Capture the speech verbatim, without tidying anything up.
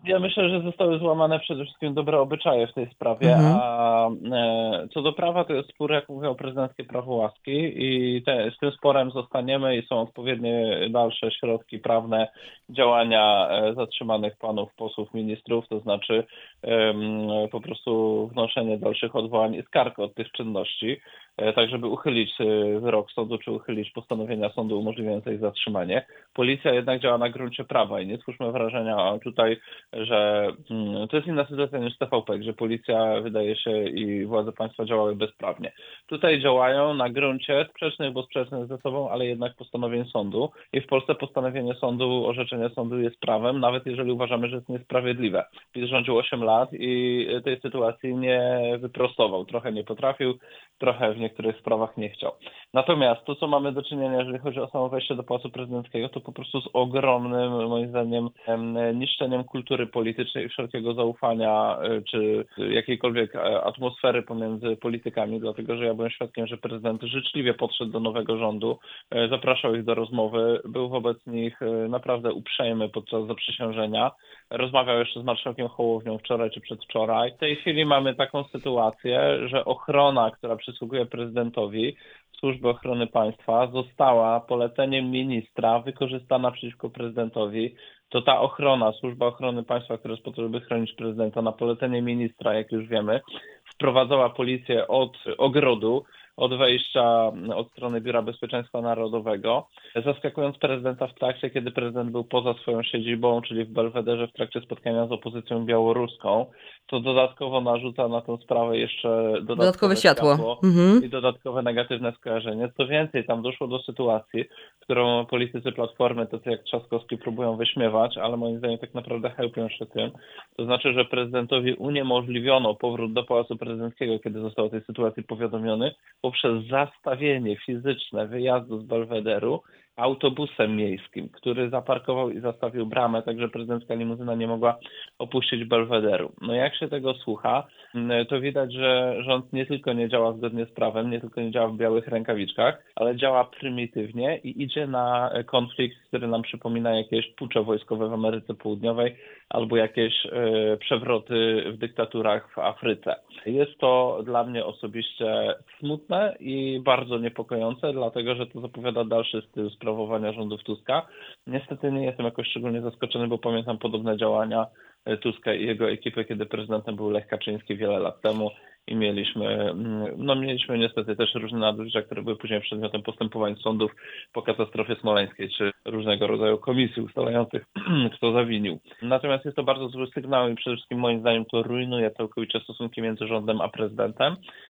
Ja myślę, że zostały złamane przede wszystkim dobre obyczaje w tej sprawie, Mhm. a e, co do prawa to jest spór, jak mówią, prezydenckie prawo łaski i te, z tym sporem zostaniemy i są odpowiednie dalsze środki prawne działania e, zatrzymanych panów posłów, ministrów, to znaczy em, po prostu wnoszenie dalszych odwołań i skarg od tych czynności, e, tak żeby uchylić e, wyrok sądu czy uchylić postanowienia sądu umożliwiające ich zatrzymanie. Policja jednak działa na gruncie prawa i nie twórzmy wrażenia tutaj, że mm, to jest inna sytuacja niż T V P, gdzie policja, wydaje się, i władze państwa działały bezprawnie. Tutaj działają na gruncie sprzecznych, bo sprzecznych ze sobą, ale jednak postanowień sądu i w Polsce postanowienie sądu, orzeczenie sądu jest prawem, nawet jeżeli uważamy, że jest niesprawiedliwe. PiS rządził osiem lat i tej sytuacji nie wyprostował. Trochę nie potrafił, trochę w niektórych sprawach nie chciał. Natomiast to, co mamy do czynienia, jeżeli chodzi o samo wejście do Pałacu Prezydenckiego, to po prostu z ogromnym, moim zdaniem, em, niszczeniem kultury politycznej i wszelkiego zaufania, e, czy jakiejkolwiek e, atmosfery pomiędzy politykami, dlatego że ja byłem świadkiem, że prezydent życzliwie podszedł do nowego rządu, e, zapraszał ich do rozmowy, był wobec nich e, naprawdę uprzejmy podczas zaprzysiężenia, rozmawiał jeszcze z marszałkiem Hołownią wczoraj czy przedwczoraj. W tej chwili mamy taką sytuację, że ochrona, która przysługuje prezydentowi, Służby Ochrony Państwa, została poleceniem ministra wykorzystana przeciwko prezydentowi. To ta ochrona, Służba Ochrony Państwa, która jest po to, żeby chronić prezydenta, na polecenie ministra, jak już wiemy, wprowadzała policję od ogrodu, od wejścia od strony Biura Bezpieczeństwa Narodowego, zaskakując prezydenta w trakcie, kiedy prezydent był poza swoją siedzibą, czyli w Belwederze w trakcie spotkania z opozycją białoruską, to dodatkowo narzuca na tę sprawę jeszcze Dodatkowe dodatkowe światło. światło Mhm. i dodatkowe negatywne skojarzenie. Co więcej, tam doszło do sytuacji, którą politycy Platformy, tacy jak Trzaskowski, próbują wyśmiewać, ale moim zdaniem tak naprawdę chełpią się tym. To znaczy, że prezydentowi uniemożliwiono powrót do Pałacu Prezydenckiego, kiedy został o tej sytuacji powiadomiony, poprzez zastawienie fizyczne wyjazdu z Belwederu autobusem miejskim, który zaparkował i zastawił bramę, także prezydencka limuzyna nie mogła opuścić Belwederu. No jak się tego słucha, to widać, że rząd nie tylko nie działa zgodnie z prawem, nie tylko nie działa w białych rękawiczkach, ale działa prymitywnie i idzie na konflikt, który nam przypomina jakieś pucze wojskowe w Ameryce Południowej albo jakieś e, przewroty w dyktaturach w Afryce. Jest to dla mnie osobiście smutne i bardzo niepokojące, dlatego że to zapowiada dalszy styl sprawowania rządów Tuska. Niestety nie jestem jakoś szczególnie zaskoczony, bo pamiętam podobne działania Tuska i jego ekipy, kiedy prezydentem był Lech Kaczyński wiele lat temu i mieliśmy, no mieliśmy niestety też różne nadużycia, które były później przedmiotem postępowań sądów po katastrofie smoleńskiej, czy różnego rodzaju komisji ustalających, kto zawinił. Natomiast jest to bardzo zły sygnał i przede wszystkim moim zdaniem to rujnuje całkowicie stosunki między rządem a prezydentem.